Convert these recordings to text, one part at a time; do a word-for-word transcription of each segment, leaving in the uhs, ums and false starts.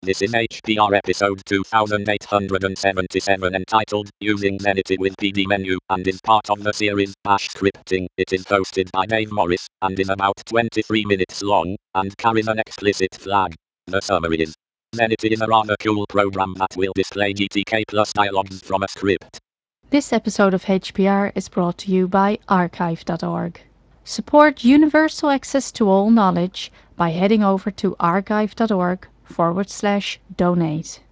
This is H P R episode two thousand eight hundred seventy-seven entitled Using Zenity with P D Menu and is part of the series Bash Scripting. It is hosted by Dave Morris and is about twenty-three minutes long and carries an explicit flag. The summary is: Zenity is a rather cool program that will display G T K plus dialogues from a script. This episode of H P R is brought to you by archive dot org. Support universal access to all knowledge by heading over to archive dot org forward slash donate.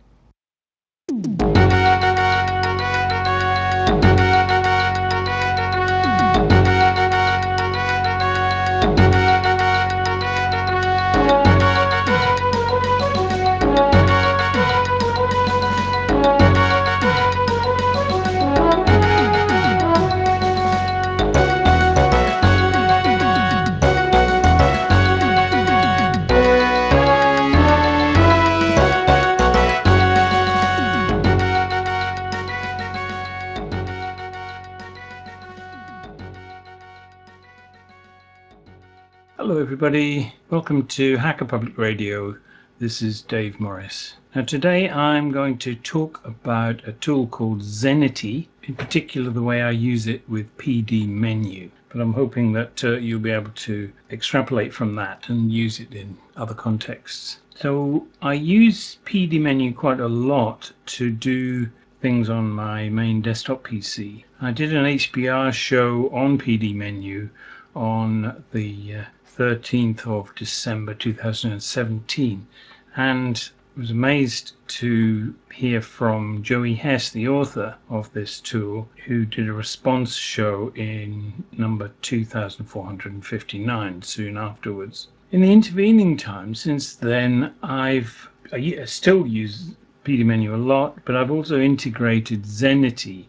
Hello everybody, welcome to Hacker Public Radio. This is Dave Morris. Now today I'm going to talk about a tool called Zenity, in particular the way I use it with P D Menu. But I'm hoping that uh, you'll be able to extrapolate from that and use it in other contexts. So I use P D Menu quite a lot to do things on my main desktop P C. I did an H P R show on P D Menu on the uh, thirteenth of December two thousand seventeen, and was amazed to hear from Joey Hess, the author of this tool, who did a response show in number two thousand four hundred fifty-nine soon afterwards. In the intervening time since then, I've I still use P D Menu a lot, but I've also integrated Zenity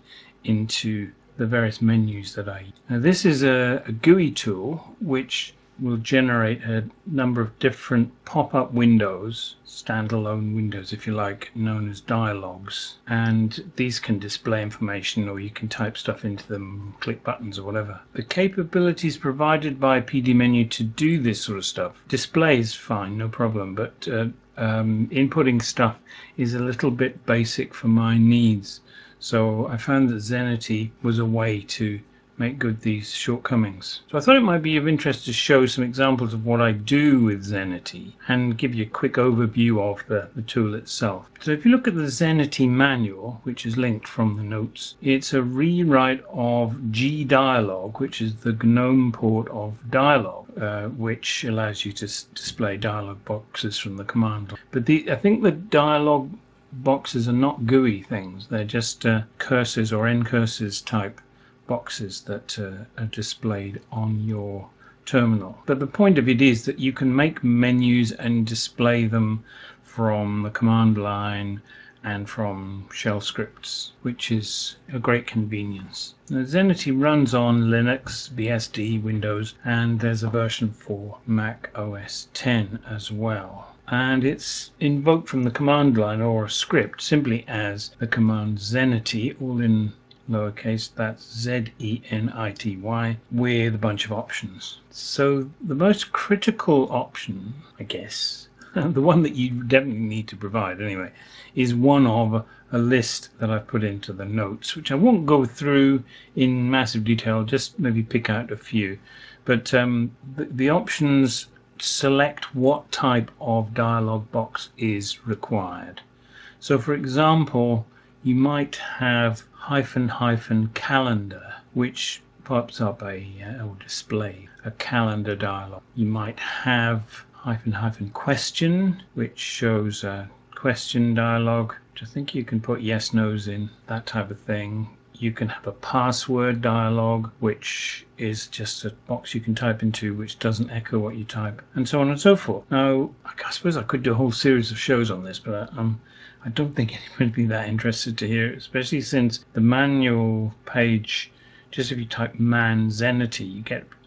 into the various menus that I use. Now this is a, a G U I tool which will generate a number of different pop-up windows, standalone windows if you like, known as dialogues, and these can display information or you can type stuff into them, click buttons or whatever. The capabilities provided by P D Menu to do this sort of stuff, display is fine, no problem, but uh, um, inputting stuff is a little bit basic for my needs. So I found that Zenity was a way to make good these shortcomings. So I thought it might be of interest to show some examples of what I do with Zenity and give you a quick overview of the, the tool itself. So if you look at the Zenity manual, which is linked from the notes, it's a rewrite of gdialog, which is the GNOME port of dialog, uh, which allows you to s- display dialog boxes from the command line. But the, I think the dialog boxes are not G U I things, they're just uh, cursors or ncurses type boxes that uh, are displayed on your terminal. But the point of it is that you can make menus and display them from the command line and from shell scripts, which is a great convenience. Now, Zenity runs on Linux, B S D, Windows, and there's a version for Mac O S ten as well. And it's invoked from the command line or a script simply as the command Zenity, all in lowercase, that's Z E N I T Y, with a bunch of options. So the most critical option, I guess, the one that you definitely need to provide anyway, is one of a list that I've put into the notes, which I won't go through in massive detail, just maybe pick out a few. But um, the, the options select what type of dialog box is required. So for example, you might have hyphen hyphen calendar, which pops up a uh, or display a calendar dialog. You might have hyphen hyphen question, which shows a question dialog, which I think you can put yes nos in, that type of thing. You can have a password dialog, which is just a box you can type into which doesn't echo what you type, and so on and so forth. Now, I suppose I could do a whole series of shows on this, but um, I don't think anyone would be that interested to hear it, especially since the manual page, just if you type man Zenity, you get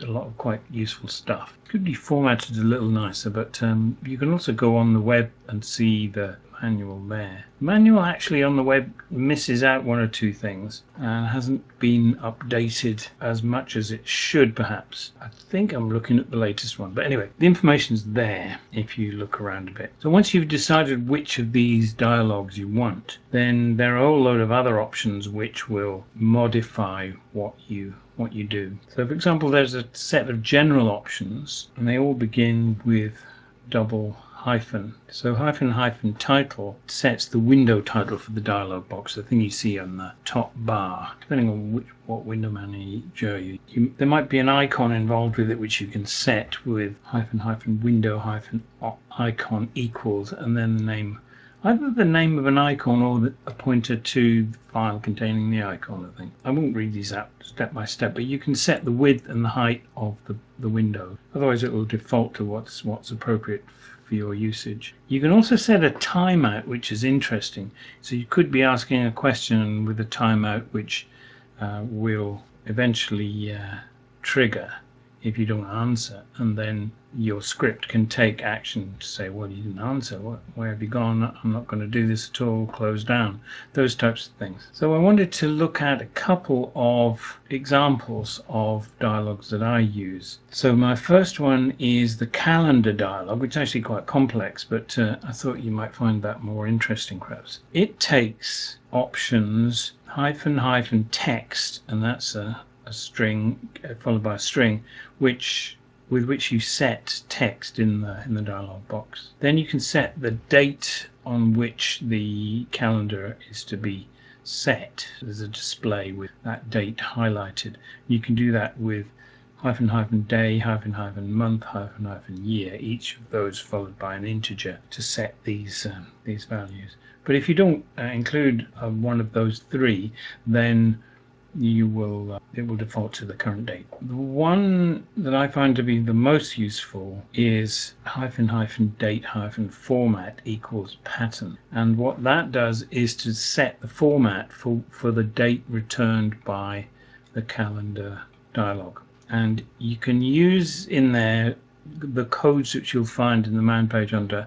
a lot of quite useful stuff. It could be formatted a little nicer, but um, you can also go on the web and see the manual there. The manual actually on the web misses out one or two things and hasn't been updated as much as it should perhaps. I think I'm looking at the latest one, but anyway, the information's there if you look around a bit. So once you've decided which of these dialogues you want, then there are a whole load of other options which will modify what you what you do. So for example, there's a set of general options and they all begin with double hyphen. So hyphen hyphen title sets the window title for the dialog box, the thing you see on the top bar. Depending on which what window manager you, you there might be an icon involved with it which you can set with hyphen hyphen window hyphen icon equals and then the name, either the name of an icon or the, a pointer to the file containing the icon, I think. I won't read these out step by step, but you can set the width and the height of the, the window. Otherwise it will default to what's what's appropriate for your usage. You can also set a timeout, which is interesting. So you could be asking a question with a timeout which uh, will eventually uh, trigger if you don't answer, and then your script can take action to say, well, you didn't answer, what, where have you gone, I'm not going to do this at all, close down, those types of things. So I wanted to look at a couple of examples of dialogues that I use. So my first one is the calendar dialogue, which is actually quite complex, but uh, I thought you might find that more interesting perhaps. It takes options hyphen hyphen text, and that's a a string followed by a string which with which you set text in the in the dialog box. Then you can set the date on which the calendar is to be set. There's a display with that date highlighted. You can do that with hyphen hyphen day, hyphen hyphen month, hyphen hyphen year, each of those followed by an integer to set these um, these values. But if you don't uh, include uh, one of those three, then you will uh, it will default to the current date. The one that I find to be the most useful is hyphen hyphen date hyphen format equals pattern, and what that does is to set the format for for the date returned by the calendar dialog. And you can use in there the codes which you'll find in the man page under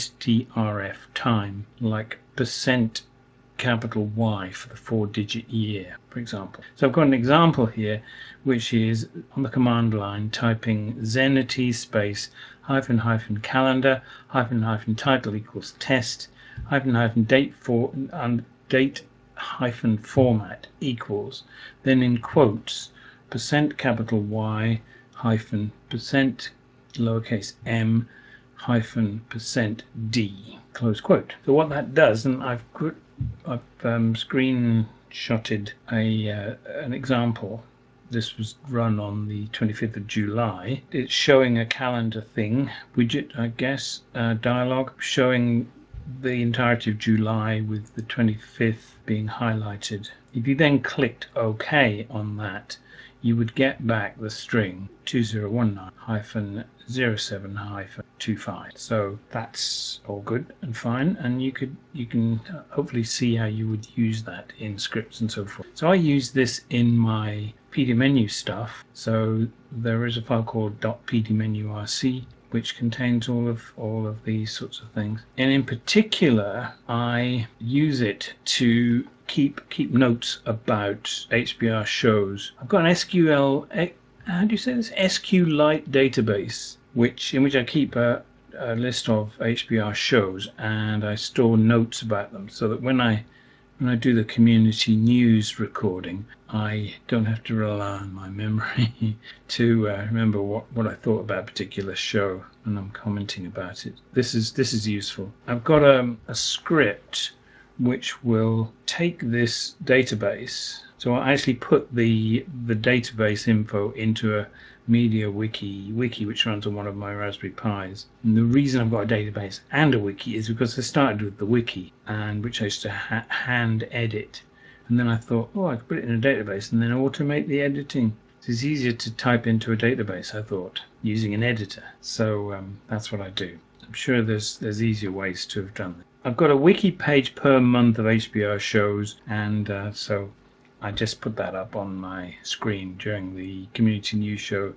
strf time, like percent capital Y for the four digit year, for example. So I've got an example here which is on the command line typing zenity space hyphen hyphen calendar hyphen hyphen title equals test hyphen hyphen date for and date hyphen format equals, then in quotes percent capital Y hyphen percent lowercase m hyphen percent d close quote. So what that does, and I've I've um, screenshotted a uh, an example. This was run on the twenty-fifth of July. It's showing a calendar thing widget, I guess, uh, dialog showing the entirety of July with the twenty-fifth being highlighted. If you then clicked OK on that, you would get back the string two zero one nine hyphen zero seven hyphen two five. So that's all good and fine, and you could you can hopefully see how you would use that in scripts and so forth. So I use this in my pdmenu stuff. So there is a file called .pdmenurc which contains all of all of these sorts of things, and in particular I use it to keep keep notes about H B R shows. I've got an S Q L, how do you say this, SQLite database, which in which I keep a, a list of H B R shows, and I store notes about them so that when I when I do the community news recording, I don't have to rely on my memory to uh, remember what, what I thought about a particular show when I'm commenting about it. This is this is useful. I've got a, a script which will take this database. So I actually put the the database info into a media wiki wiki which runs on one of my Raspberry Pis. And the reason I've got a database and a wiki is because I started with the wiki, and which I used to ha hand edit, and then I thought, oh, I could put it in a database and then automate the editing. It's easier to type into a database, I thought, using an editor. So um, that's what I do. I'm sure there's there's easier ways to have done that. I've got a wiki page per month of H B R shows, and uh, so I just put that up on my screen during the community news show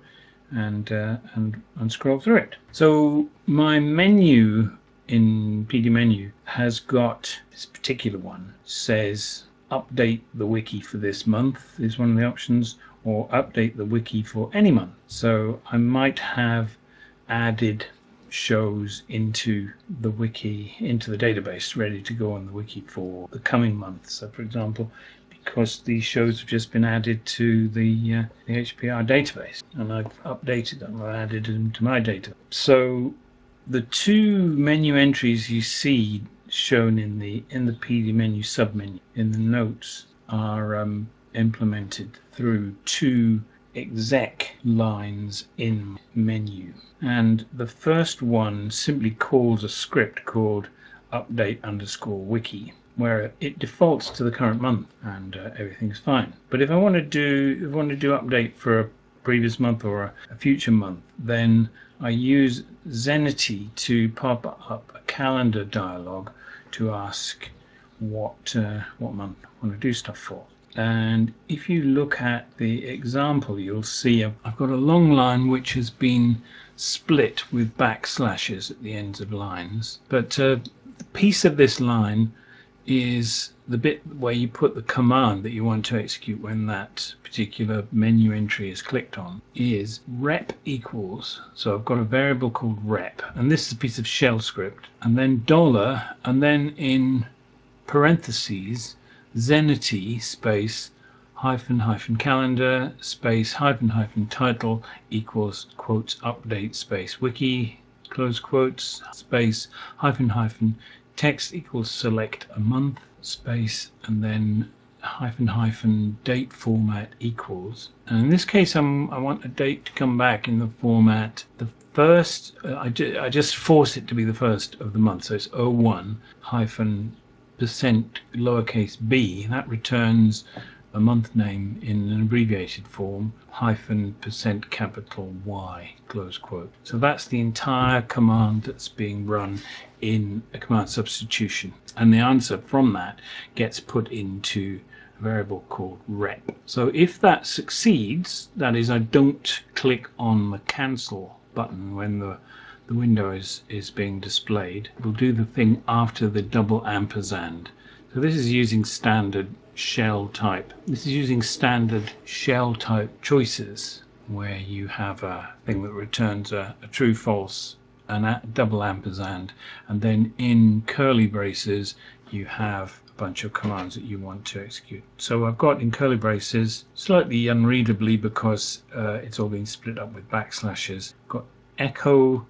and uh, and and scroll through it. So my menu in P D menu has got this particular one, says update the wiki for this month is one of the options, or update the wiki for any month. So I might have added shows into the wiki, into the database, ready to go on the wiki for the coming month. So for example, because these shows have just been added to the, uh, the H P R database, and I've updated them, I've added them to my data. So the two menu entries you see shown in the in the P D menu submenu in the notes are um, implemented through two exec lines in menu, and the first one simply calls a script called update underscore wiki, where it defaults to the current month, and uh, everything's fine. But if I want to do if I want to do update for a previous month or a, a future month, then I use Zenity to pop up a calendar dialog to ask what uh, what month I want to do stuff for. And if you look at the example, you'll see I've, I've got a long line which has been split with backslashes at the ends of lines. But uh, the piece of this line is the bit where you put the command that you want to execute when that particular menu entry is clicked on, is rep equals. So I've got a variable called rep, and this is a piece of shell script, and then dollar, and then in parentheses Zenity space hyphen hyphen calendar space hyphen hyphen title equals quotes update space wiki close quotes space hyphen hyphen text equals select a month space, and then hyphen hyphen date format equals, and in this case I'm, I want a date to come back in the format the first, uh, I, ju I just force it to be the first of the month, so it's oh one hyphen percent lowercase b, that returns a month name in an abbreviated form, hyphen percent capital Y, close quote. So that's the entire command that's being run in a command substitution, and the answer from that gets put into a variable called rep. So if that succeeds, that is, I don't click on the cancel button when the the window is, is being displayed, we'll do the thing after the double ampersand. So this is using standard shell type. This is using standard shell type choices, where you have a thing that returns a, a true false and a double ampersand, and then in curly braces you have a bunch of commands that you want to execute. So I've got in curly braces, slightly unreadably because uh, it's all been split up with backslashes, got echo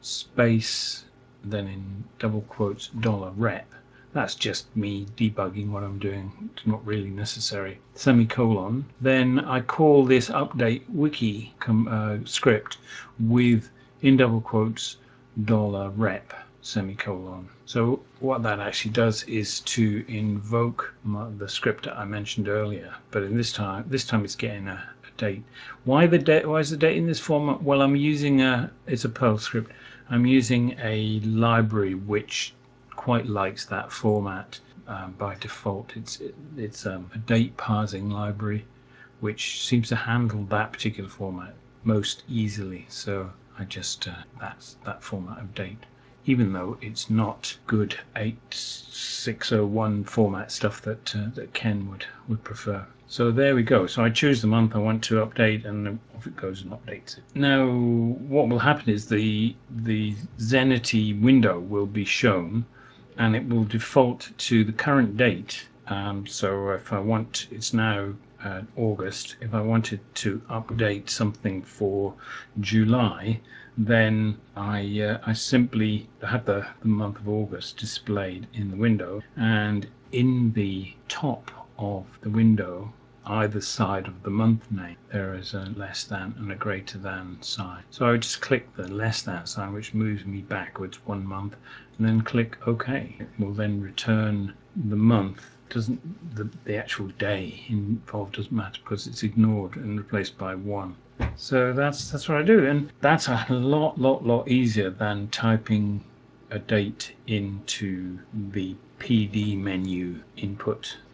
space, then in double quotes dollar rep. That's just me debugging what I'm doing. It's not really necessary. Semicolon. Then I call this update wiki uh, script with, in double quotes, dollar rep semicolon. So what that actually does is to invoke my, the script that I mentioned earlier, but in this time, this time it's getting a, a date. Why the date? Why is the date in this format? Well, I'm using a. It's a Perl script. I'm using a library which quite likes that format um, by default. It's it, it's um, a date parsing library which seems to handle that particular format most easily. So I just uh, that's that format of date, even though it's not good eight six oh one format stuff that uh, that Ken would would prefer. So there we go. So I choose the month I want to update, and off it goes and updates it. Now what will happen is the the Zenity window will be shown, and it will default to the current date. Um, so if I want, it's now uh, August. If I wanted to update something for July, then I uh, I simply have the, the month of August displayed in the window, and in the top of the window, either side of the month name, there is a less than and a greater than sign. So I would just click the less than sign, which moves me backwards one month, and then click OK. It will then return the month. Doesn't the, the actual day involved doesn't matter because it's ignored and replaced by one. So that's that's what I do, and that's a lot lot lot easier than typing a date into the P D menu input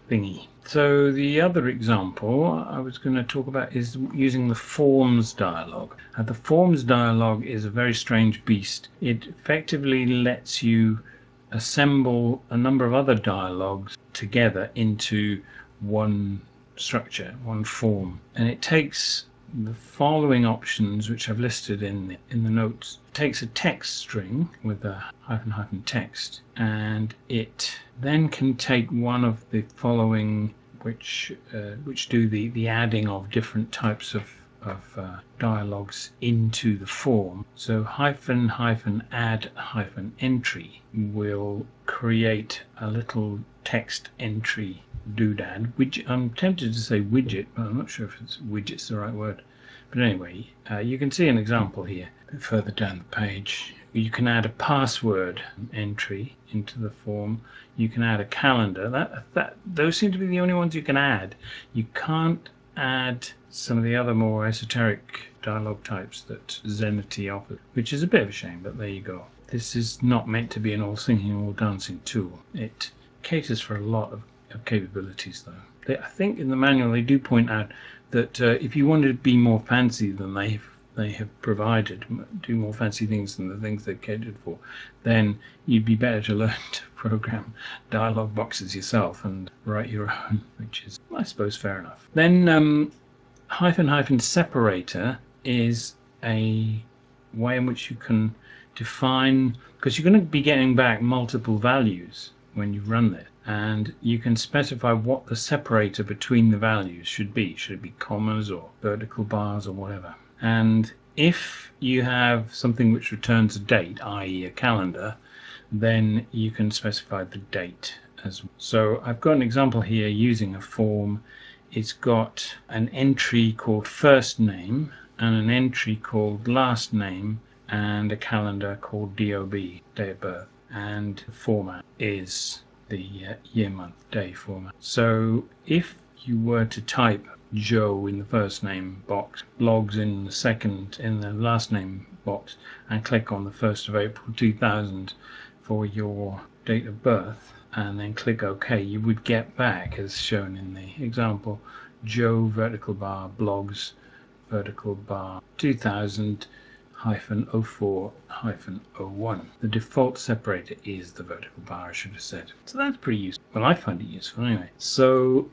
thingy. So the other example I was going to talk about is using the forms dialog. Uh, the forms dialog is a very strange beast. It effectively lets you assemble a number of other dialogues together into one structure, one form, and it takes the following options, which I've listed in the, in the notes. It takes a text string with a hyphen hyphen text, and it then can take one of the following, which uh, which do the the adding of different types of of uh, dialogues into the form. So hyphen hyphen add hyphen entry will create a little text entry doodad, which I'm tempted to say widget, but I'm not sure if it's widget's the right word. But anyway, uh, you can see an example here a bit further down the page. You can add a password entry into the form. You can add a calendar. That that those seem to be the only ones you can add. You can't add some of the other more esoteric dialogue types that Zenity offers, which is a bit of a shame, but there you go. This is not meant to be an all singing, all dancing tool. It caters for a lot of, of capabilities, though. They, I think in the manual they do point out that uh, if you wanted to be more fancy than they've they have provided, do more fancy things than the things they've catered for, then you'd be better to learn to program dialog boxes yourself and write your own, which is, I suppose, fair enough. Then um, hyphen hyphen separator is a way in which you can define, because you're going to be getting back multiple values when you run this, and you can specify what the separator between the values should be. Should it be commas or vertical bars or whatever? And if you have something which returns a date, that is a calendar, then you can specify the date as well. So I've got an example here using a form. It's got an entry called first name and an entry called last name and a calendar called D O B, day of birth, and the format is the uh, year, month, day format. So if you were to type Joe in the first name box, logs in the second in the last name box, and click on the first of April two thousand for your date of birth, and then click OK, you would get back, as shown in the example, Joe vertical bar blogs vertical bar two thousand hyphen oh four hyphen oh one. The default separator is the vertical bar, I should have said. So that's pretty useful. Well, I find it useful anyway. So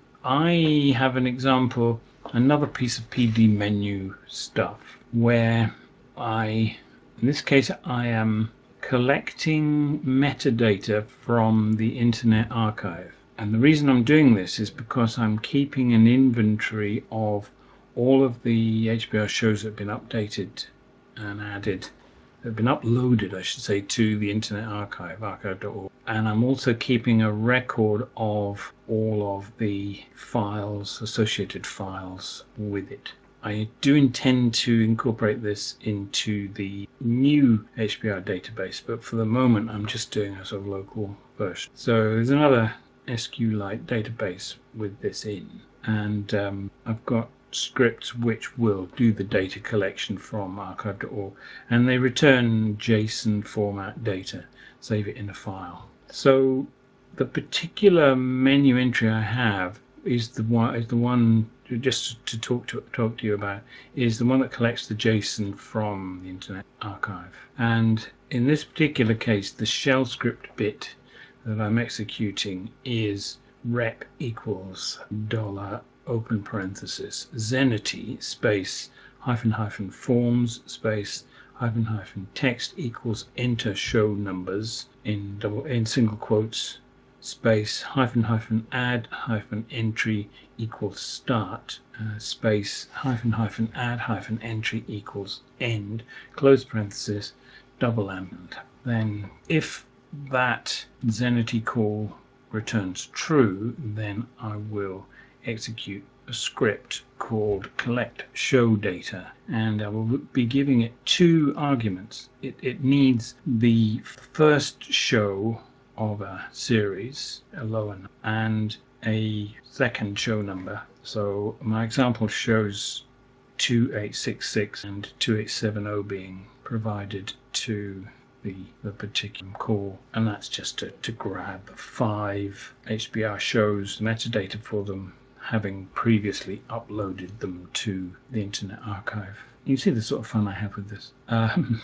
I have an example, another piece of P D menu stuff, where I, in this case, I am collecting metadata from the Internet Archive. And the reason I'm doing this is because I'm keeping an inventory of all of the H B R shows that have been updated and added, that have been uploaded, I should say, to the Internet Archive, archive dot org. And I'm also keeping a record of all of the files, associated files with it. I do intend to incorporate this into the new H B R database, but for the moment I'm just doing a sort of local version. So there's another SQLite database with this in, and um, I've got scripts which will do the data collection from archive dot org, and they return JSON format data, save it in a file. So the particular menu entry I have is the one is the one just to talk to talk to you about is the one that collects the JSON from the Internet Archive. And in this particular case, the shell script bit that I'm executing is rep equals dollar open parenthesis Zenity space hyphen hyphen forms space hyphen hyphen text equals enter show numbers in double in single quotes space hyphen hyphen add hyphen entry equals start uh, space hyphen hyphen add hyphen entry equals end close parenthesis double and then if that Zenity call returns true, then I will execute a script called collect show data, and I will be giving it two arguments. It, it needs the first show of a series, a lower number, and a second show number. So my example shows two eight six six and two eight seven zero being provided to the, the particular call, and that's just to, to grab five H P R shows, metadata for them, having previously uploaded them to the Internet Archive. You see the sort of fun I have with this. Um,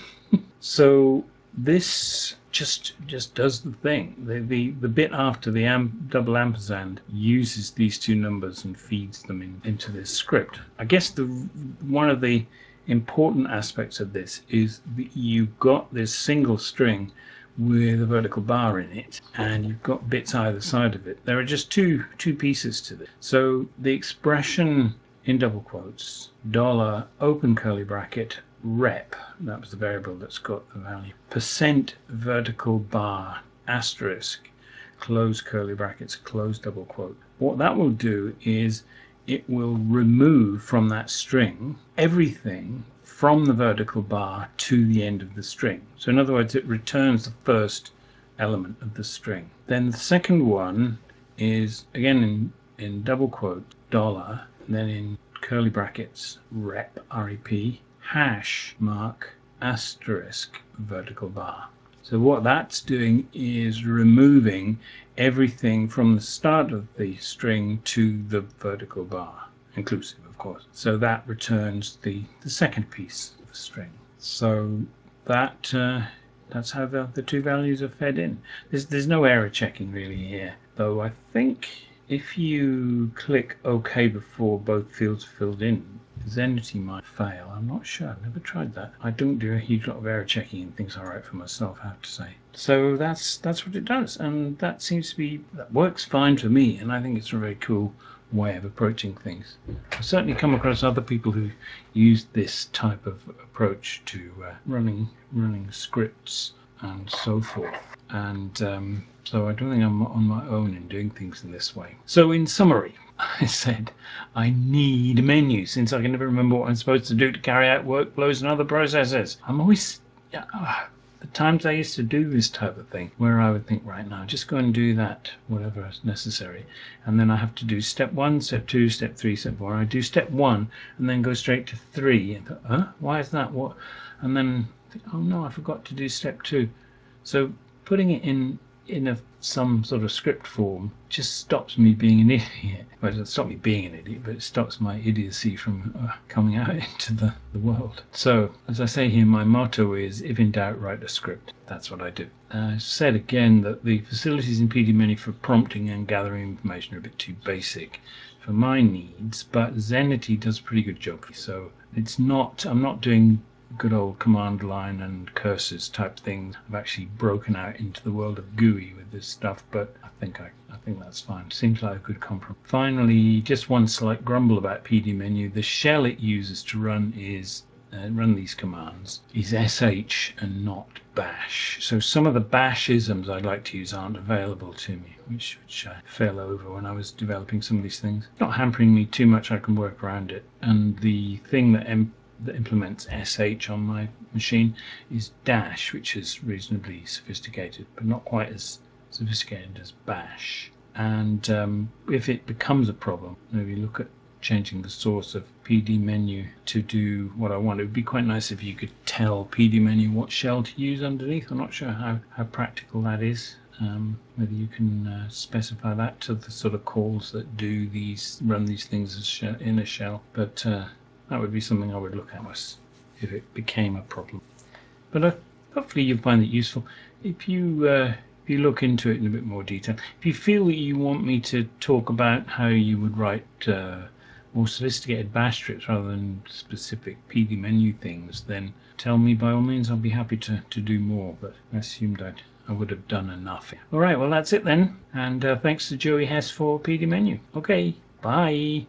so this just just does the thing. The the, the bit after the amp, double ampersand uses these two numbers and feeds them in, into this script. I guess the one of the important aspects of this is that you've got this single string with a vertical bar in it, and you've got bits either side of it. There are just two two pieces to this. So the expression in double quotes, dollar, open curly bracket, rep, that was the variable that's got the value, percent vertical bar, asterisk, close curly brackets, close double quote. What that will do is it will remove from that string everything from the vertical bar to the end of the string. So in other words, it returns the first element of the string. Then the second one is, again in, in double quote, dollar, then in curly brackets, rep, R E P, hash mark, asterisk, vertical bar. So what that's doing is removing everything from the start of the string to the vertical bar, inclusive of course. So that returns the, the second piece of the string. So that uh, that's how the, the two values are fed in. There's, there's no error checking really here, though I think if you click OK before both fields are filled in, Zenity might fail. I'm not sure. I've never tried that. I don't do a huge lot of error checking and things I write for myself, I have to say. So that's that's what it does, and that seems to be that works fine for me, and I think it's a very cool way of approaching things. I've certainly come across other people who use this type of approach to uh, running running scripts and so forth. And um, so I don't think I'm on my own in doing things in this way. So in summary, I said I need a menu since I can never remember what I'm supposed to do to carry out workflows and other processes. I'm always... Yeah, uh, the times I used to do this type of thing, where I would think, right now, just go and do that, whatever is necessary. And then I have to do step one, step two, step three, step four. I do step one and then go straight to three. And go, huh? Why is that? What? And then think, oh no, I forgot to do step two. So putting it in in a, some sort of script form just stops me being an idiot. Well, it doesn't stop me being an idiot, but it stops my idiocy from uh, coming out into the, the world. So, as I say here, my motto is, if in doubt, write a script. That's what I do. Uh, I said again that the facilities in P D Menu for prompting and gathering information are a bit too basic for my needs, but Zenity does a pretty good job. So it's not, I'm not doing good old command line and cursors type things. I've actually broken out into the world of G U I with this stuff, but I think I, I think that's fine. Seems like a good compromise. Finally, just one slight grumble about P D Menu. The shell it uses to run is uh, run these commands is S H and not bash. So some of the bash isms I'd like to use aren't available to me, which, which I fell over when I was developing some of these things. Not hampering me too much, I can work around it. And the thing that M that implements S H on my machine is dash, which is reasonably sophisticated, but not quite as sophisticated as bash. And um, if it becomes a problem, maybe look at changing the source of P D Menu to do what I want. It would be quite nice if you could tell P D Menu what shell to use underneath. I'm not sure how, how practical that is. Um, whether you can uh, specify that to the sort of calls that do these, run these things as sh in a shell. But uh, that would be something I would look at if it became a problem. But uh, hopefully you'll find it useful. If you uh, if you look into it in a bit more detail, if you feel that you want me to talk about how you would write uh, more sophisticated bash scripts rather than specific P D Menu things, then tell me by all means. I'll be happy to, to do more, but I assumed I'd, I would have done enough. All right, well that's it then. And uh, thanks to Joey Hess for P D Menu. Okay, bye.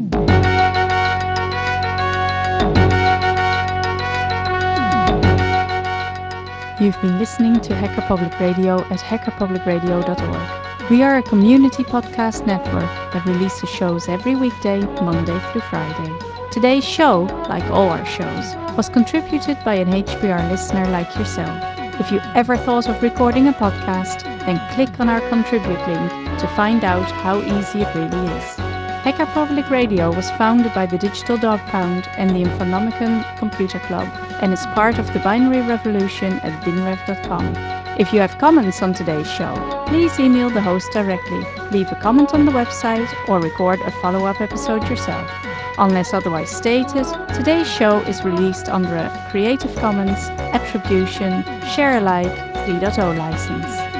You've been listening to Hacker Public Radio at hacker public radio dot org. We are a community podcast network that releases shows every weekday, Monday through Friday. Today's show, like all our shows, was contributed by an H P R listener like yourself. If you ever thought of recording a podcast, then click on our contribute link to find out how easy it really is. Hacker Public Radio was founded by the Digital Dog Pound and the Infonomicon Computer Club and is part of the Binary Revolution at binrev dot com. If you have comments on today's show, please email the host directly, leave a comment on the website, or record a follow-up episode yourself. Unless otherwise stated, today's show is released under a Creative Commons Attribution Share Alike three point oh license.